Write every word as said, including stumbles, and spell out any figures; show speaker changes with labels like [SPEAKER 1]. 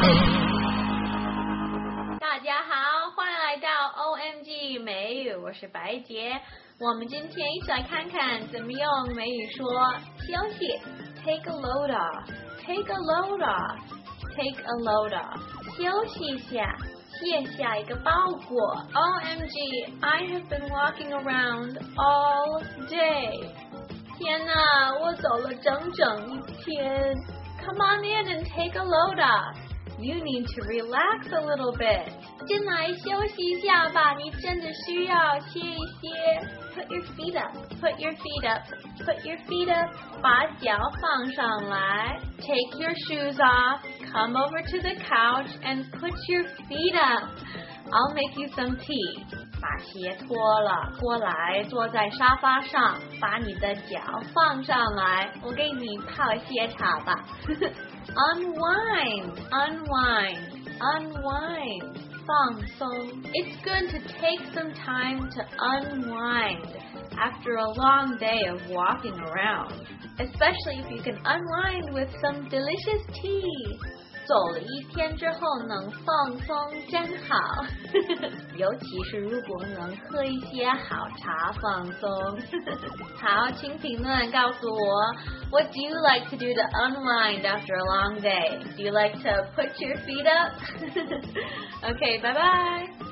[SPEAKER 1] 大家好，欢迎来到 O M G 美语，我是白洁。我们今天一起来看看怎么用美语说休息 take a load off take a load off take a load off 休息一下，卸下一个包裹。 O M G I have been walking around all day。 天哪，我走了整整一天。 Come on in and take a load off. You need to relax a little bit. 进来休息一下吧，你真的需要歇一歇。 Put your feet up, put your feet up, put your feet up. 把脚放上来。 Take your shoes off, come over to the couch and put your feet up. I'll make you some tea. 把鞋脱了，过来坐在沙发上，把你的脚放上来，我给你泡些茶吧。Unwind, unwind, unwind. 放松。 It's good to take some time to unwind after a long day of walking around, especially if you can unwind with some delicious tea. 走了一天之后能放松真好。尤其是如果能喝一些好茶放松。好，请评论告诉我 What do you like to do to unwind after a long day? Do you like to put your feet up? Okay, bye bye.